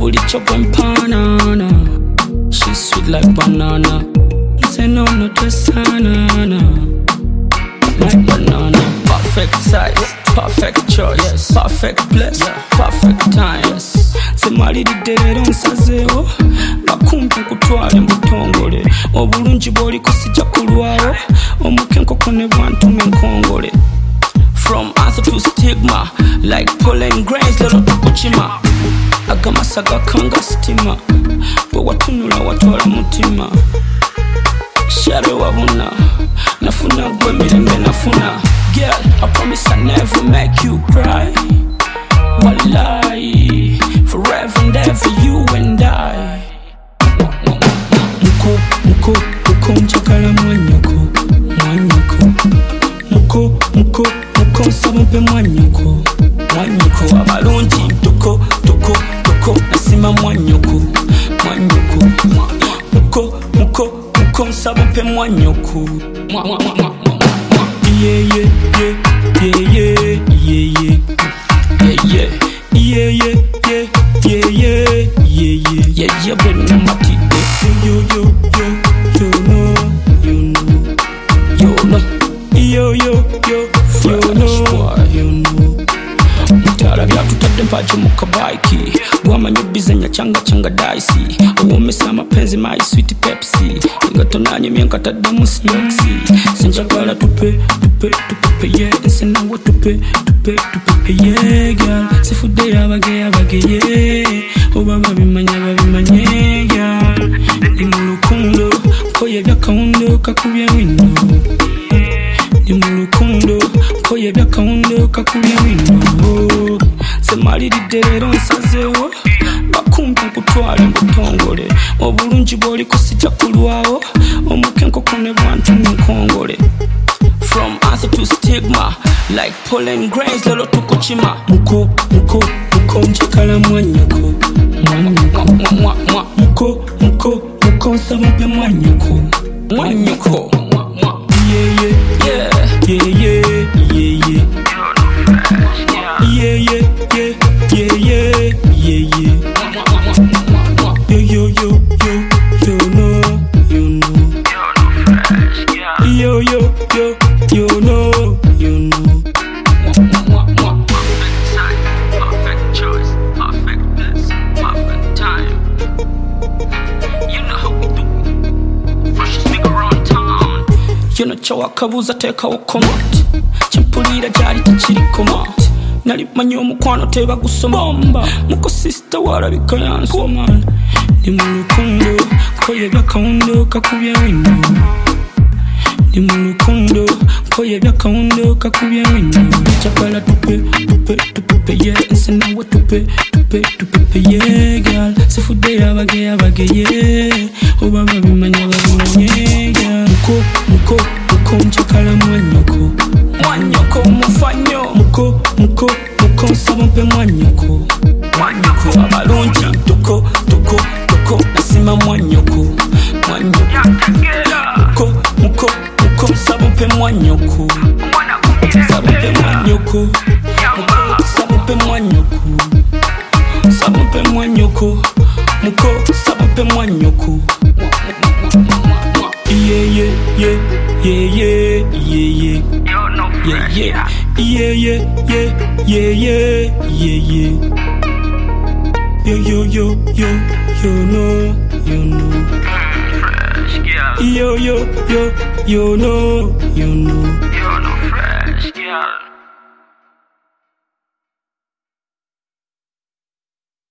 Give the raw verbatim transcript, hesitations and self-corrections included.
bulicho kwempanana. She's sweet like banana. Say no, no, just banana. Like banana. Perfect size, perfect choice, yes. Perfect place, yeah. Perfect time, yes. Semalidde nsazeo bakumpe kutwale mbutongole obulungi bwoliko sijja kulwawo omukenkoko ne bwantume nkongole. From answer to stigma, like pollen grains lero tukukima. Agamasa gakanga stima, bwe watunula watwala mutima. Share wabuna, nafuna gwe mirembe nafuna. Girl, I promise I never make you cry. Wallahi, forever and ever you and I. Muko, muko, muko njagala mwanyoko, mwanyoko. Muko, muko, muko nsabampe mwanyoko, mwanyoko. Abalungi tuko, tuko, tuko nasima mwanyoko, mwanyoko. Muko, muko, muko nsabampe mwanyoko. Yeah, yeah, yeah, yeah, yeah, yeah, yeah. Yeah, yeah, yeah, yeah, yeah, yeah, yeah, yeah, yeah, yeah, but no matter yo, yo, yo, yo, no, you know, yo, no, yo, yo, yo, yo, no, you know. Mutara bya tutadde mpaje mu kabaiki wamanya bizenya changa changa daisi uwomesa mapenzi my sweet Pepsi ngatonanye myenka tadde mu stocksi sinjagala tupe tupe tupe yeah nsena wo tupe tupe tupe yeah girl sifude yabage yabage yeah obaba bimanya babimanye girl ndi mu rukundo koye byakaundo kakubye wino ndi mu rukundo koye byakaundo kakubye wino. Semalidde nsazeo bakumpe kutwale mbutongole obulungi bwoliko sijja kulwawo omukenkoko ne bwantume nkongole. From answer to stigma, like pollen grains lero tukukima. Muko, muko, muko njagala mwanyoko, mwanyoko. Muko, muko, muko nsabampe mwanyoko, mwanyoko. Yeah, yeah, yeah, yeah, yeah, yeah. Yeah, yeah, yeah, yeah, yeah, yeah, yeah. Yo, yo, yo, yo, yo, no, you know. Yo, yo, yo, yo, no, you know. Perfect size, perfect choice, perfect place, perfect time. You know how we do. Freshest nigga around town. You know chawa kabuza teka wokomat. Chimpulira jari tachiri komat. Nali manyo mukwano teba gusoma muko sister warabika yansoma. Ndi mu rukundo koye byakaundo kakubye wino. Ndi mu rukundo koye byakaundo kakubye wino. Chakala tupe tupe tupe yeah nsena wo tupe tupe tupe yeah girl sifude yabage yabage yeah obaba bimanya babimanye girl. Muko muko muko njagala mwanyoko, mwanyoko mufanyo. Muko muko muko nsabampe mwanyoko, mwanyoko. Abalungi tuko tuko tuko nasima mwanyoko, mwanyoko. Muko muko muko nsabampe mwanyoko, nsabampe mwanyoko. Muko nsabampe mwanyoko, nsabampe mwanyoko. Muko nsabampe mwanyoko. Yeah, yeah, yeah, yeah, yeah, yeah, yeah. Yeah, yeah, yeah, yeah, yeah, yeah, yeah, yeah, yeah. Yo, yo, yo, yo, yo, no, you know. Fresh, yeah. Yo, yo, yo, yo, no, you know.